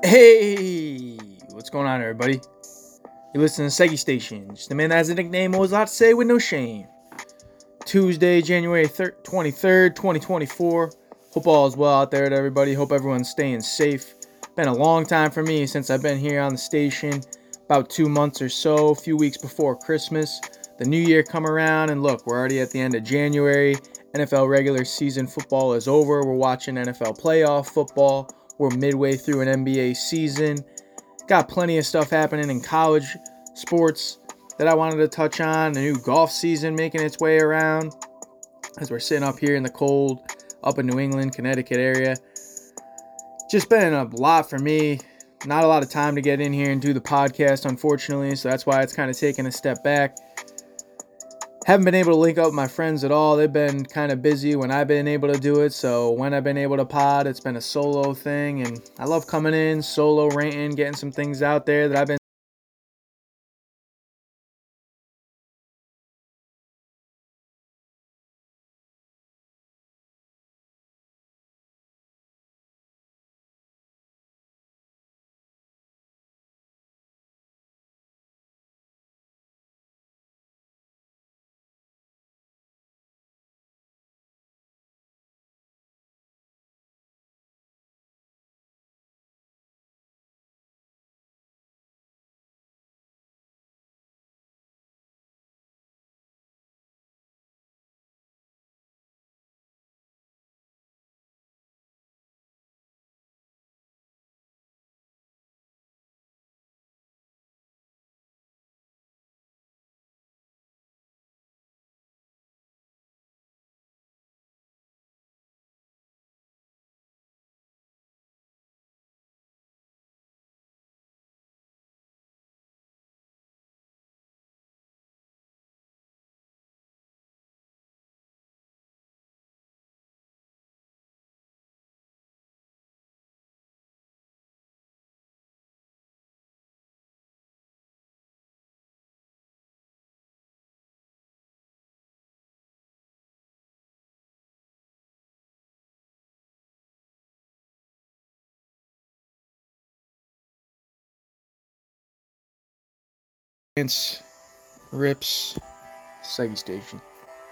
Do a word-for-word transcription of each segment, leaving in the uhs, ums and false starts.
Hey, what's going on, everybody? You listen to Segi Station, just the man that has a nickname, always a lot to say with no shame. Tuesday, January twenty-third, twenty twenty-four. Hope all is well out there to everybody. Hope everyone's staying safe. Been a long time for me since I've been here on the station, about two months or so, a few weeks before Christmas. The new year come around, and look, we're already at the end of January. N F L regular season football is over. We're watching N F L playoff football. We're midway through an N B A season. Got plenty of stuff happening in college sports that I wanted to touch on. The new golf season making its way around as we're sitting up here in the cold, up in New England, Connecticut area. Just been a lot for me. Not a lot of time to get in here and do the podcast, unfortunately, so that's why it's kind of taken a step back. Haven't been able to link up with my friends at all. They've been kind of busy when I've been able to do it. So when I've been able to pod, it's been a solo thing. And I love coming in, solo ranting, getting some things out there that I've been rips Segi Station.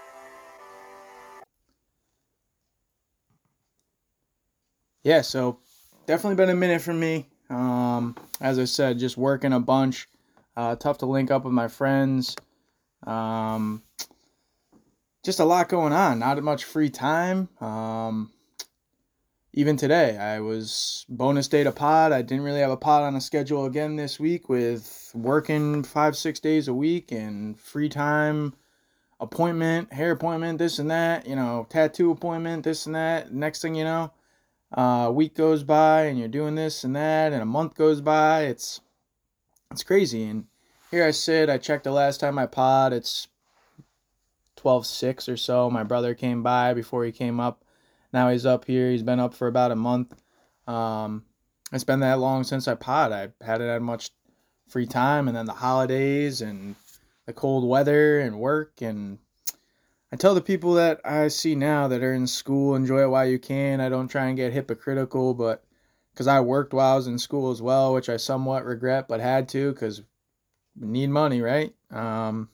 Yeah, so definitely been a minute for me. Um, as I said, just working a bunch. Uh, tough to link up with my friends. Um, just a lot going on. Not much free time. Um, even today, I was bonus day to pod. I didn't really have a pod on the schedule again this week with working five, six days a week and free time, appointment, hair appointment, this and that, you know, tattoo appointment, this and that. Next thing you know, uh, a week goes by and you're doing this and that, and a month goes by. It's it's crazy. And here I sit. I checked the last time I pod. It's twelve six or so. My brother came by before he came up. Now he's up here. He's been up for about a month. Um, it's been that long since I pod. I hadn't had much free time, and then the holidays and the cold weather and work. And I tell the people that I see now that are in school, enjoy it while you can. I don't try and get hypocritical, but because I worked while I was in school as well, which I somewhat regret, but had to because we need money, right? Um,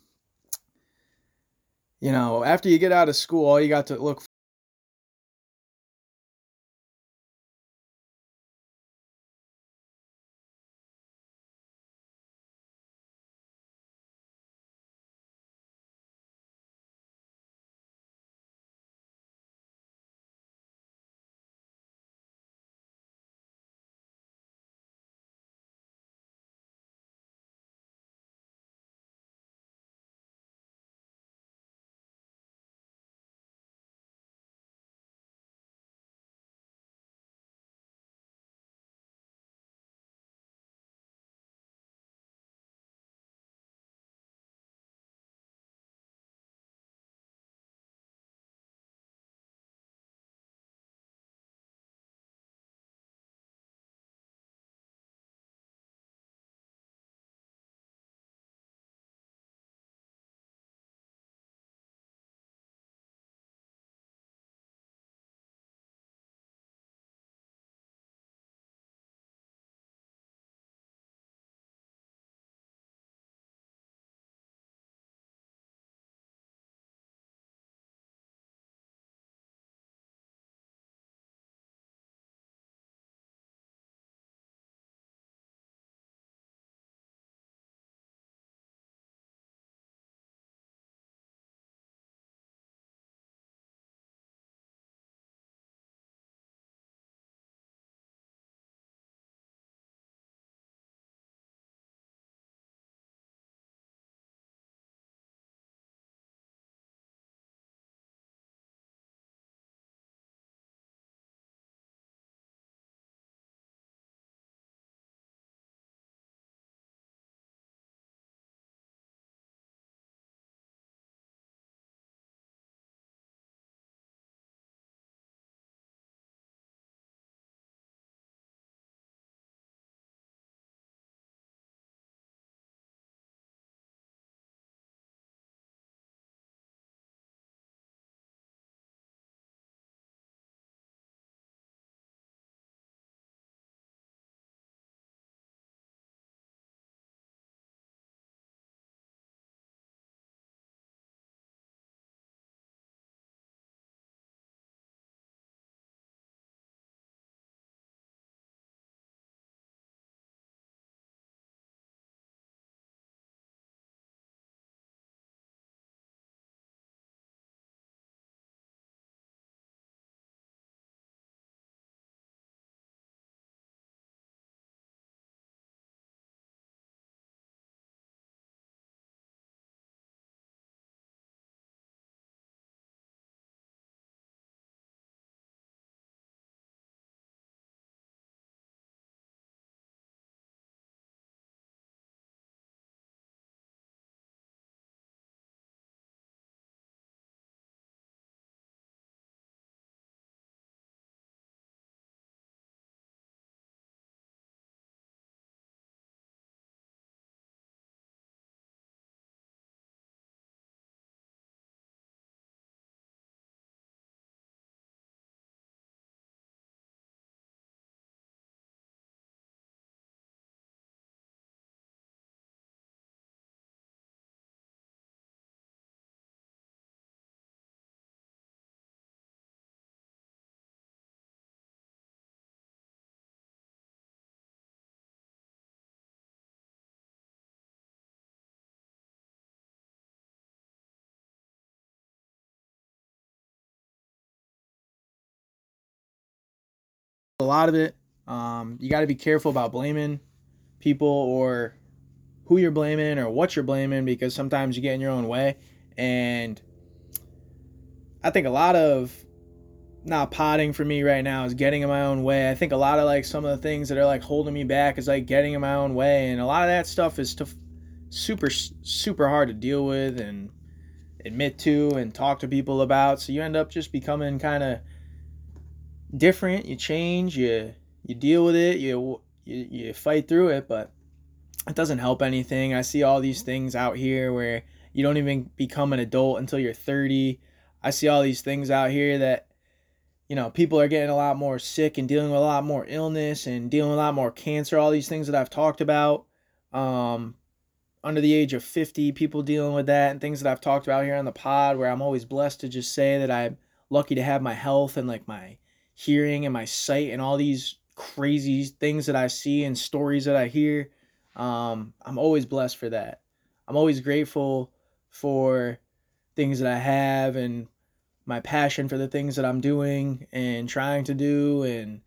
you know, after you get out of school, all you got to look a lot of it. Um, you got to be careful about blaming people or who you're blaming or what you're blaming, because sometimes you get in your own way. And I think a lot of not potting for me right now is getting in my own way. I think a lot of like some of the things that are like holding me back is like getting in my own way, and a lot of that stuff is to, super super hard to deal with and admit to and talk to people about. So you end up just becoming kind of different. You change, you you deal with it, you you, you fight through it, but it doesn't help anything. I see all these things out here where you don't even become an adult until you're thirty. I see all these things out here that, you know, people are getting a lot more sick and dealing with a lot more illness and dealing with a lot more cancer, all these things that I've talked about. Um, under the age of fifty, people dealing with that, and things that I've talked about here on the pod, where I'm always blessed to just say that I'm lucky to have my health and like my hearing and my sight and all these crazy things that I see and stories that I hear. Um, I'm always blessed for that. I'm always grateful for things that I have and my passion for the things that I'm doing and trying to do, and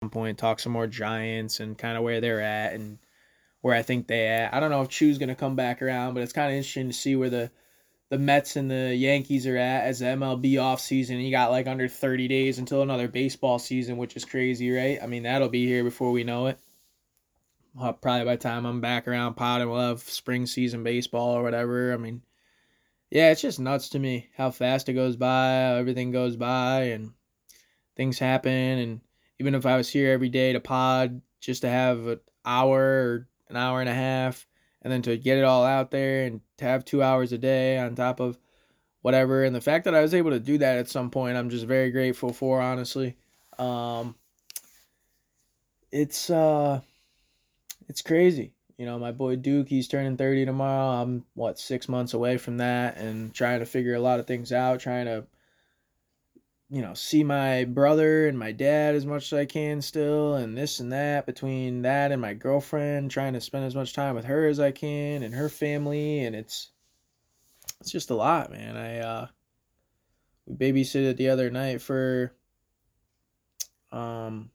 point, talk some more Giants and kind of where they're at and where I think they at. I don't know if Chu's gonna come back around, but it's kind of interesting to see where the the Mets and the Yankees are at as the M L B offseason. You got like under thirty days until another baseball season, which is crazy, right? I mean, that'll be here before we know it. Uh, probably by the time I'm back around potting, we'll have spring season baseball or whatever. I mean, yeah, it's just nuts to me how fast it goes by, how everything goes by, and things happen. And even if I was here every day to pod just to have an hour or an hour and a half, and then to get it all out there and to have two hours a day on top of whatever. And the fact that I was able to do that at some point, I'm just very grateful for, honestly. Um, it's uh, it's crazy. You know, my boy Duke, he's turning thirty tomorrow. I'm, what, six months away from that and trying to figure a lot of things out, trying to, you know, see my brother and my dad as much as I can still, and this and that, between that and my girlfriend, trying to spend as much time with her as I can and her family. And it's, it's just a lot, man. I, uh, we babysitted the other night for, um,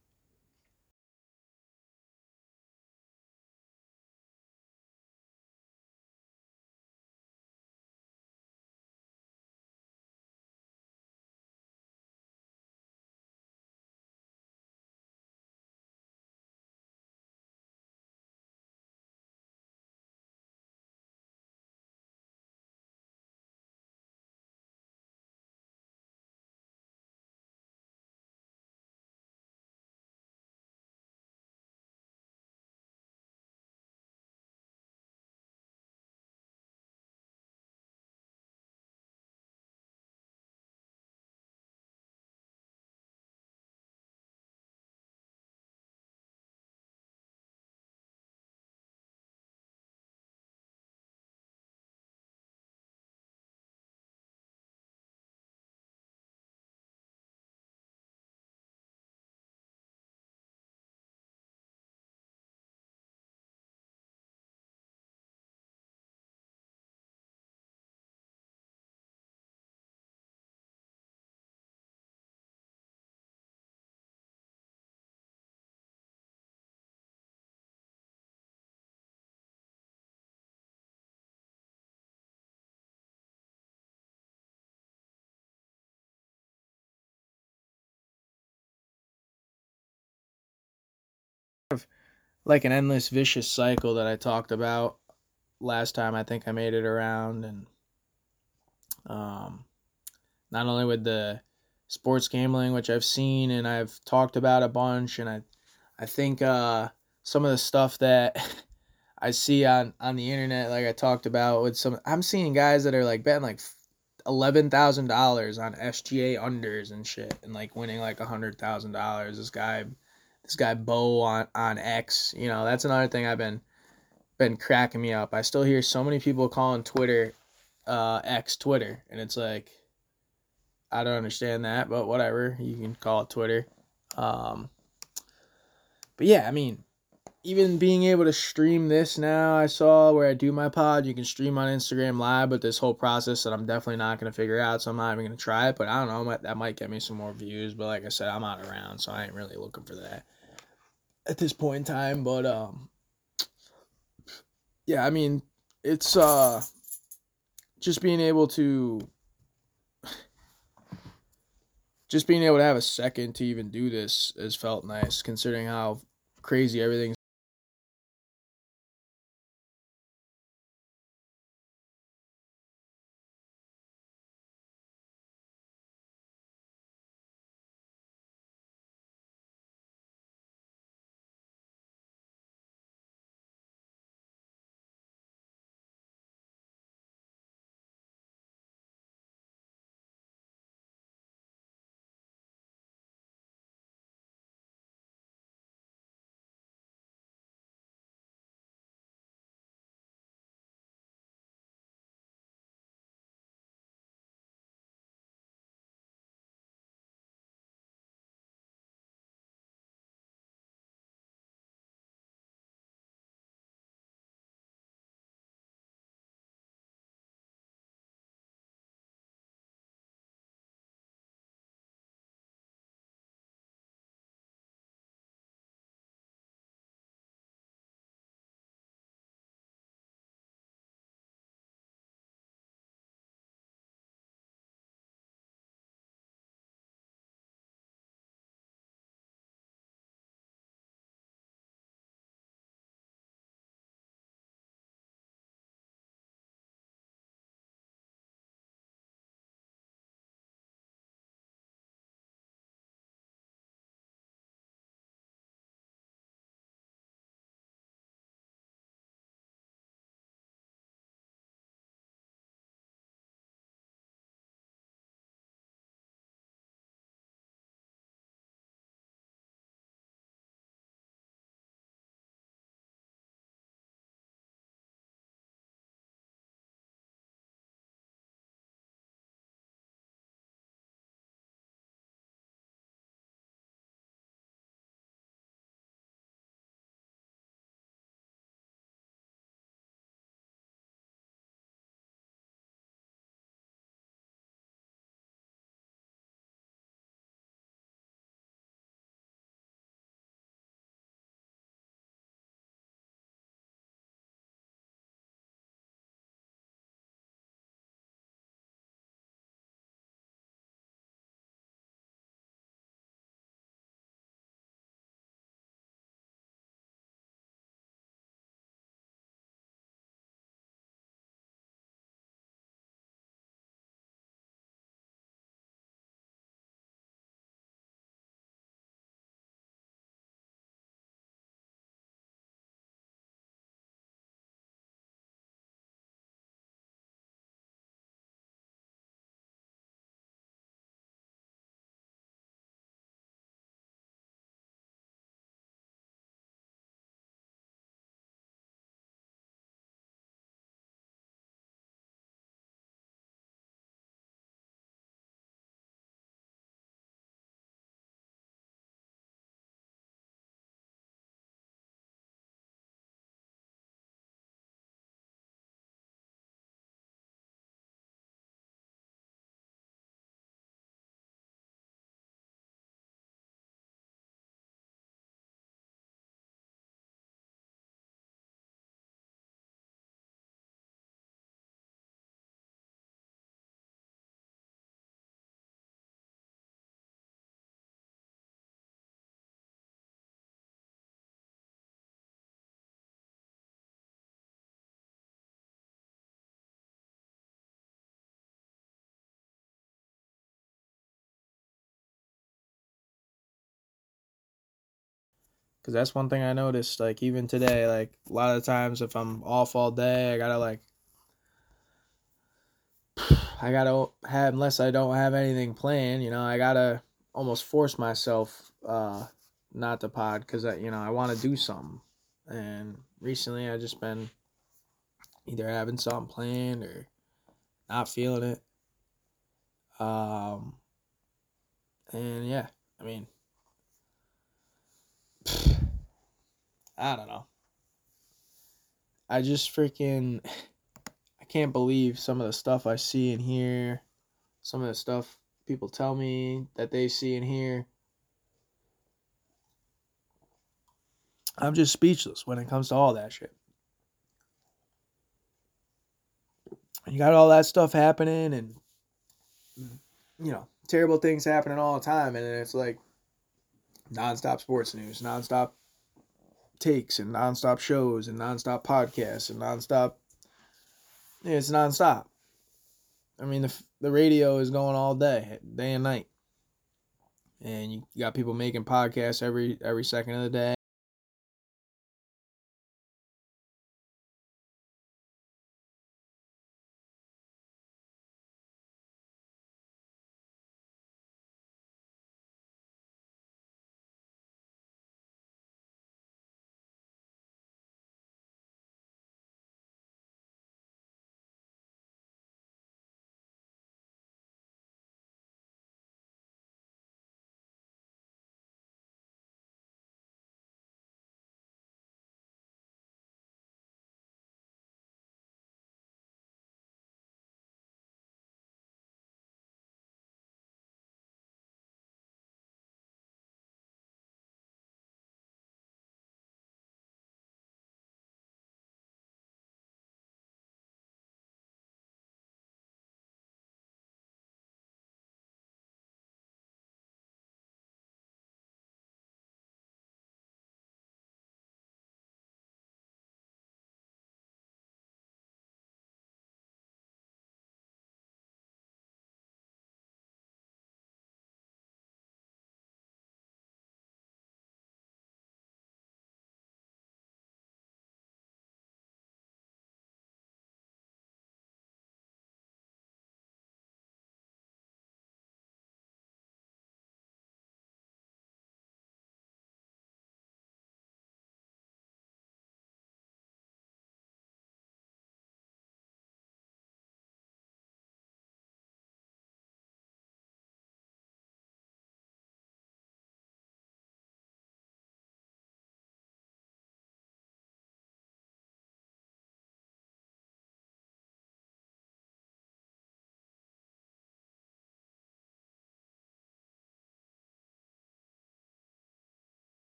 like an endless vicious cycle that I talked about last time. I think I made it around. And um, not only with the sports gambling, which I've seen and I've talked about a bunch, and I, I think uh, some of the stuff that I see on, on the internet, like I talked about with some, I'm seeing guys that are like betting like eleven thousand dollars on S G A unders and shit, and like winning like a hundred thousand dollars. This guy, this guy Bo on on X, you know, that's another thing I've been been cracking me up. I still hear so many people calling Twitter uh, X Twitter, and it's like, I don't understand that, but whatever. You can call it Twitter. Um, but yeah, I mean, even being able to stream this now, I saw where I do my pod, you can stream on Instagram Live, but this whole process that I'm definitely not going to figure out, so I'm not even going to try it. But I don't know, that might get me some more views. But like I said, I'm not around, so I ain't really looking for that at this point in time. But um, yeah, I mean, it's uh, just being able to just being able to have a second to even do this has felt nice, considering how crazy everything's Because that's one thing I noticed, like, even today, like, a lot of times if I'm off all day, I gotta, like, I gotta have, unless I don't have anything planned, you know, I gotta almost force myself uh, not to pod because, I, you know, I want to do something. And recently I just been either having something planned or not feeling it. Um, and yeah, I mean, I don't know. I just freaking, I can't believe some of the stuff I see and hear, some of the stuff people tell me that they see and hear. I'm just speechless when it comes to all that shit. You got all that stuff happening and, you know, terrible things happening all the time. And it's like nonstop sports news, nonstop takes and nonstop shows and nonstop podcasts and nonstop. Yeah, it's nonstop. I mean, the, the radio is going all day, day and night. And you got people making podcasts every every second of the day.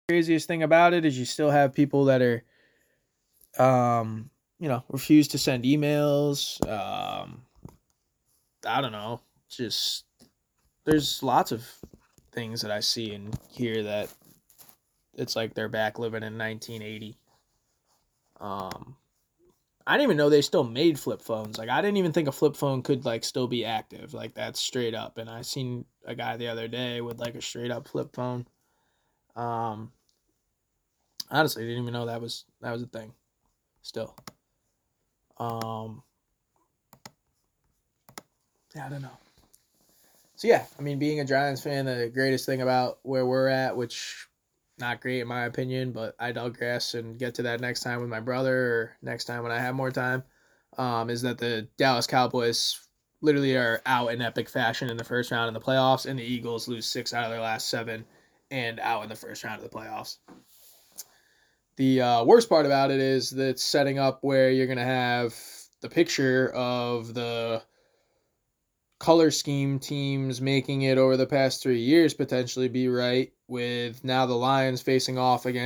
craziest thing about it is you still have people that are, um, you know, refuse to send emails. Um, I don't know. Just there's lots of things that I see and hear that it's like they're back living in nineteen eighty. Um, I didn't even know they still made flip phones. Like I didn't even think a flip phone could like still be active. Like that's straight up. And I seen a guy the other day with like a straight up flip phone. Um, honestly, I didn't even know that was that was a thing. Still. Um, yeah, I don't know. So yeah, I mean, being a Giants fan, the greatest thing about where we're at, which not great in my opinion, but I digress and get to that next time with my brother or next time when I have more time, um, is that the Dallas Cowboys literally are out in epic fashion in the first round in the playoffs, and the Eagles lose six out of their last seven and out in the first round of the playoffs. The uh, worst part about it is that it's setting up where you're going to have the picture of the color scheme teams making it over the past three years potentially be right, with now the Lions facing off against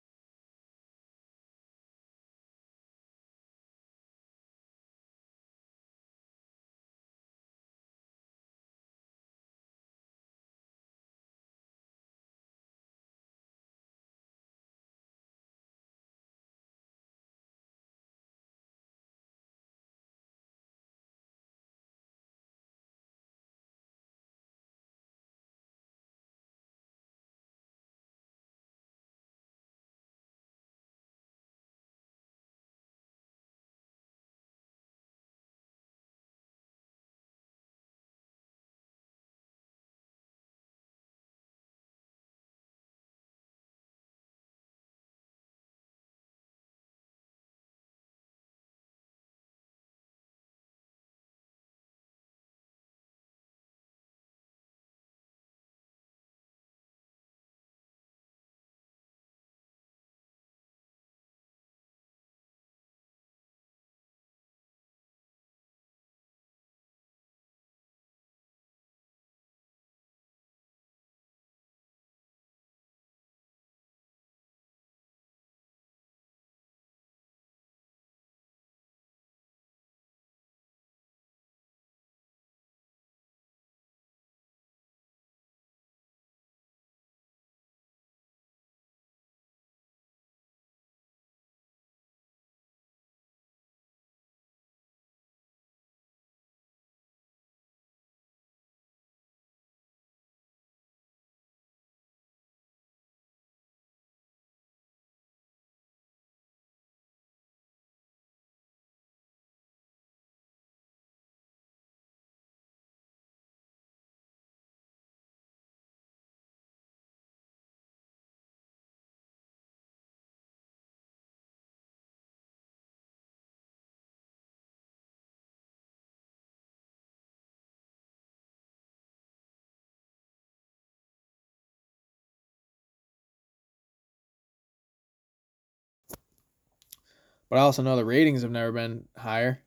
but I also know the ratings have never been higher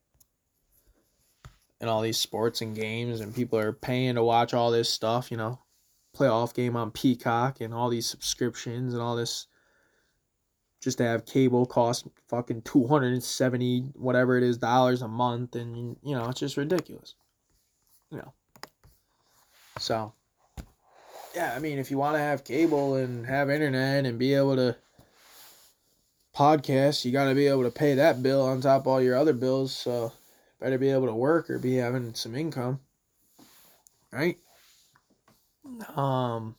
in all these sports and games, and people are paying to watch all this stuff, you know, playoff game on Peacock and all these subscriptions and all this just to have cable cost fucking two hundred seventy whatever it is dollars a month, and you know, it's just ridiculous. You know. So, yeah, I mean, if you want to have cable and have internet and be able to podcast, you got to be able to pay that bill on top of all your other bills. So, better be able to work or be having some income, right? Um,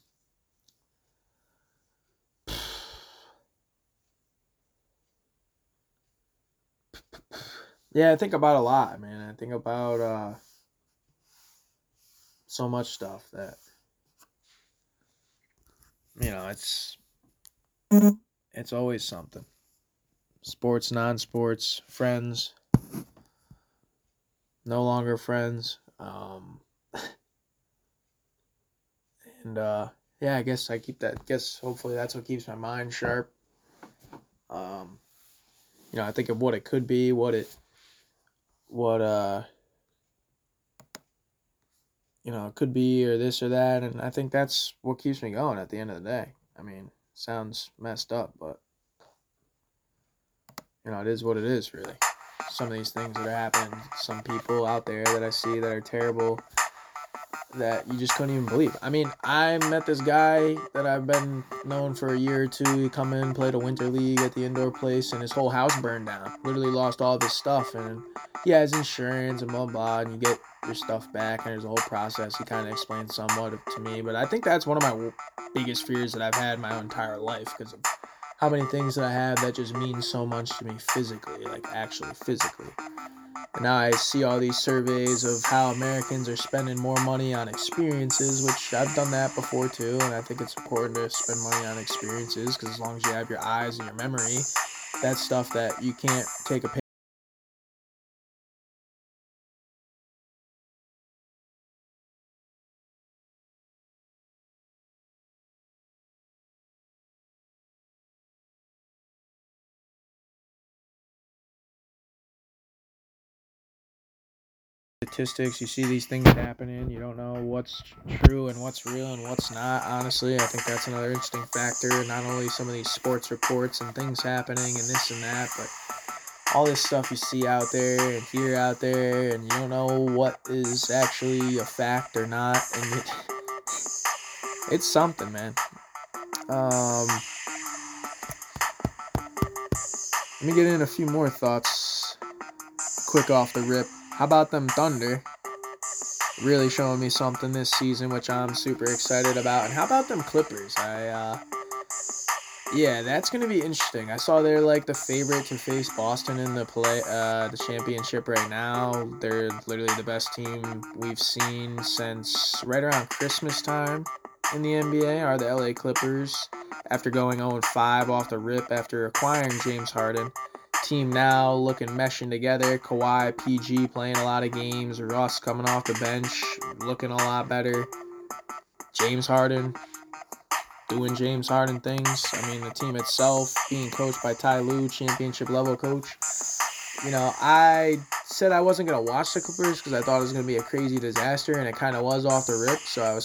yeah, I think about a lot, man. I think about uh, so much stuff that you know, it's it's always something. Sports, non-sports, friends, no longer friends. Um, and uh, yeah, I guess I keep that. I guess hopefully that's what keeps my mind sharp. Um, you know, I think of what it could be, what it, what uh, you know, it could be, or this or that, and I think that's what keeps me going at the end of the day. I mean, Sounds messed up, but you know, it is what it is, really. Some of these things that are happening, some people out there that I see that are terrible, that you just couldn't even believe. I mean, I met this guy that I've been known for a year or two. He come in, played a winter league at the indoor place, and his whole house burned down. Literally lost all of his stuff, and he has insurance and blah blah, and you get your stuff back, and there's a whole process. He kind of explained somewhat to me, but I think that's one of my biggest fears that I've had my entire life, because of how many things that I have that just mean so much to me physically, like actually physically. And now I see all these surveys of how Americans are spending more money on experiences, which I've done that before too, and I think it's important to spend money on experiences, because as long as you have your eyes and your memory, that's stuff that you can't take a picture. Statistics, you see these things happening, you don't know what's true and what's real and what's not. Honestly, I think that's another interesting factor. Not only some of these sports reports and things happening and this and that, but all this stuff you see out there and hear out there, and you don't know what is actually a fact or not, and it, it's something, man. Um, let me get in a few more thoughts, quick off the rip. How about them Thunder? Really showing me something this season, which I'm super excited about. And how about them Clippers? I, uh, yeah, that's gonna be interesting. I saw they're like the favorite to face Boston in the play, uh, the championship right now. They're literally the best team we've seen since right around Christmas time in the N B A. Are the L A Clippers, after going oh and five off the rip after acquiring James Harden. Team now looking meshing together. Kawhi, P G playing a lot of games. Russ coming off the bench, looking a lot better. James Harden doing James Harden things. I mean, the team itself being coached by Ty Lue, championship level coach. You know, I said I wasn't going to watch the Clippers because I thought it was going to be a crazy disaster, and it kind of was off the rip, so I was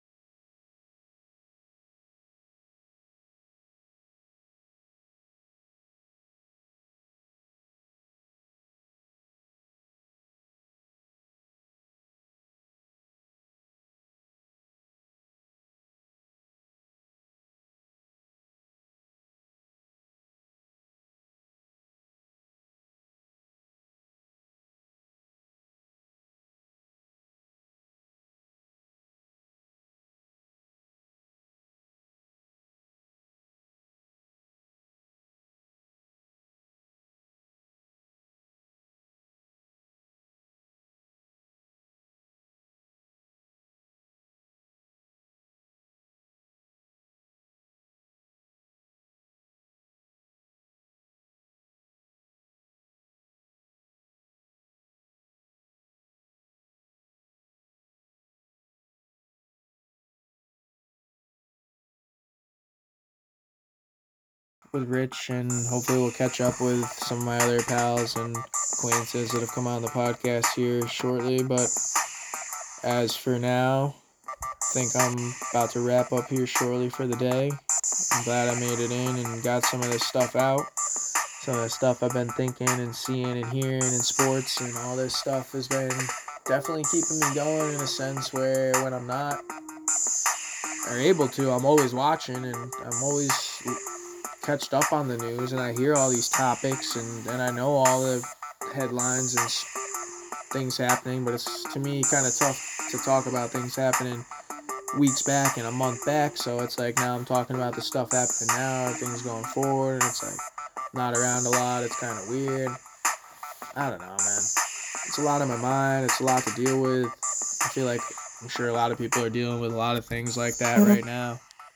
with Rich, and hopefully we'll catch up with some of my other pals and acquaintances that have come on the podcast here shortly. But as for now, I think I'm about to wrap up here shortly for the day. I'm glad I made it in and got some of this stuff out. Some of the stuff I've been thinking and seeing and hearing in sports and all this stuff has been definitely keeping me going, in a sense where when I'm not or able to, I'm always watching and I'm always catched up on the news, and I hear all these topics, and, and I know all the headlines and things happening, but it's to me kind of tough to talk about things happening weeks back and a month back. So it's like now I'm talking about the stuff happening now, things going forward, and it's like not around a lot. It's kind of weird. I don't know, man. It's a lot on my mind. It's a lot to deal with. I feel like I'm sure a lot of people are dealing with a lot of things like that right now.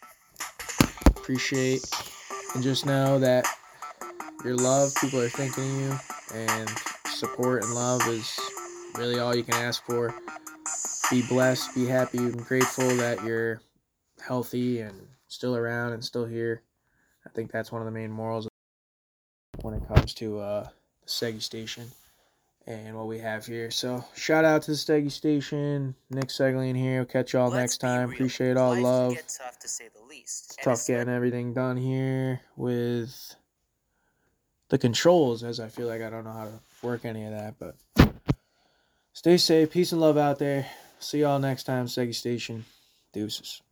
Appreciate and just know that your love, people are thinking of you, and support and love is really all you can ask for. Be blessed, be happy, and grateful that you're healthy and still around and still here. I think that's one of the main morals when it comes to uh, the Steggy Station and what we have here. So shout out to the Steggy Station. Nick Seglian here. We'll catch y'all Let's next time. Appreciate all Life love. least. It's And tough getting everything done here with the controls, as I feel like I don't know how to work any of that. But stay safe. Peace and love out there. See y'all next time. Segi Station. Deuces.